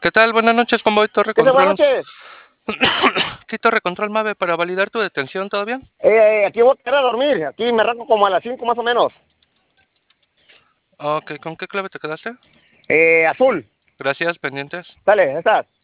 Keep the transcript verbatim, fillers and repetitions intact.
¿Qué tal? Buenas noches, convoy Torre ¿Qué tal? Control. Buenas noches. Aquí Torre Control Mave para validar tu detención, ¿todo bien? Eh, aquí voy a quedar a dormir. Aquí me arranco como a las cinco más o menos. Ok, ¿con qué clave te quedaste? Eh, azul. Gracias, pendientes. Dale, ¿estás?